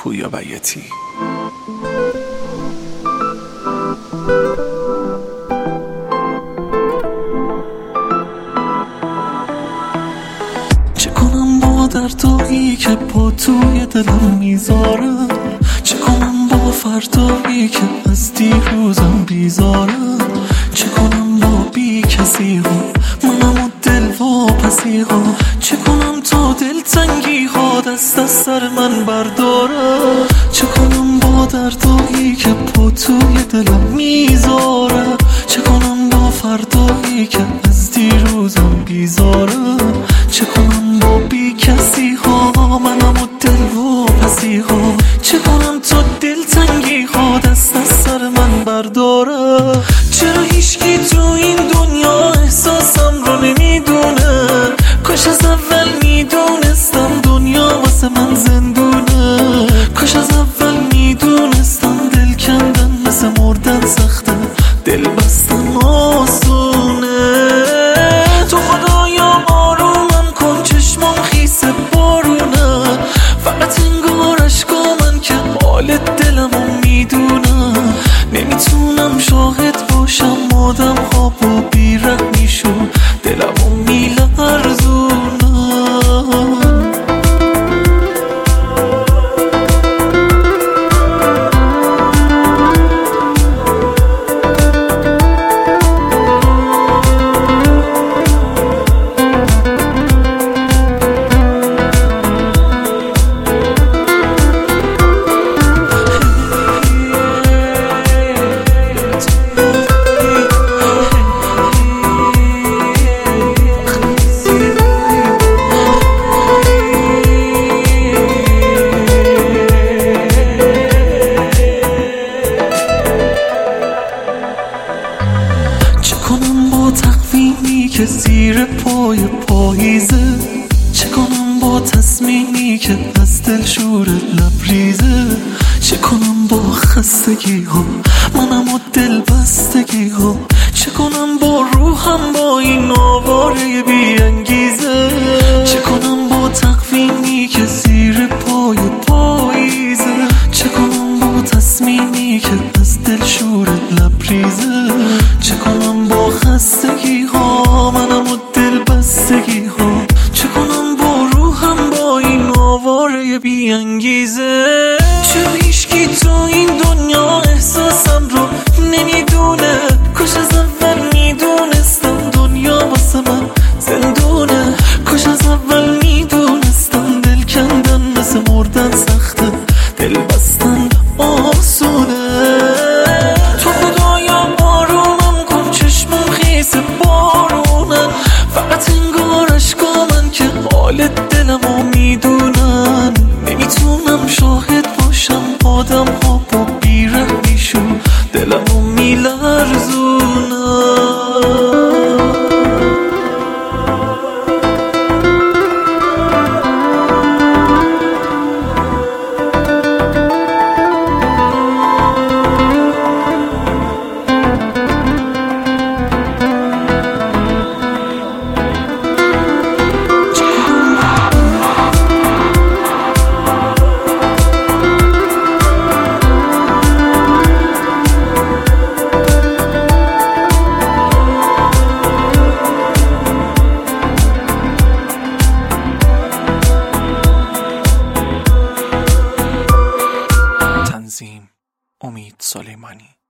پویا بیاتی. چه کنم با دردایی که پا توی دلم میذارم، چه کنم با فردایی که از دیروزم بیزارم، چه کنم با بی کسی ها منم و دل واپسی ها، چه کنم تا دلتنگی ها دست از سر من برداره، چه کنم با دردایی که پا توی دلم میذاره، چه کنم با فردایی که از دیروزم بیزاره، چه کنم با بی کسی ها منم و دل واپسی ها، چه کنم تا دلتنگی ها دست از سر من برداره. چرا هیچکی تو این دنیا احساسم رو نمیدونه؟ کاش از اول میدونستم دنیا واسه من زندونه، کاش از اول میدونستم دل کندن مثل مردن سخته، دل بستن آسونه. تو خدایا آرومم کن چشمام خیس بارونه، فقط انگار اشکا من که حال دلمو میدونه، نمیتونم شاهد باشم آدم ها با بیرحمیشون دلمو میلرزونه. تقویمی که زیر پای پاییزه، چه کنم با تصمیمی که از دل شور لبریزه، چه کنم با خستگی ها منم و دل بستگی ها، چه کنم با روحم با این آواره بی انگیزه، چه کنم با تقویمی که زیر پای پاییزه، چه کنم با تصمیمی که از دل شور لبریزه، چه کنم با خستگی ها منم و دل بستگی ها، چه کنم با روحم با این آواره بی انگیزه. چرا هیچکی تو این دنیا احساسم رو نمیدونه؟ کاش از اول میدونستم دنیا واسه من زندونه، کاش از اول میدونستم دل کندن مثل مردن سخته، دل بستن آسونه. تو خدایا آرومم کن چشمم خیس بارونه، فقط انگار اشکا من که حال دلمو میدونن، نمیتونم شاهد باشم آدم ها با بیرحمیشون دلمو میلرزونن. امید سلیمانی.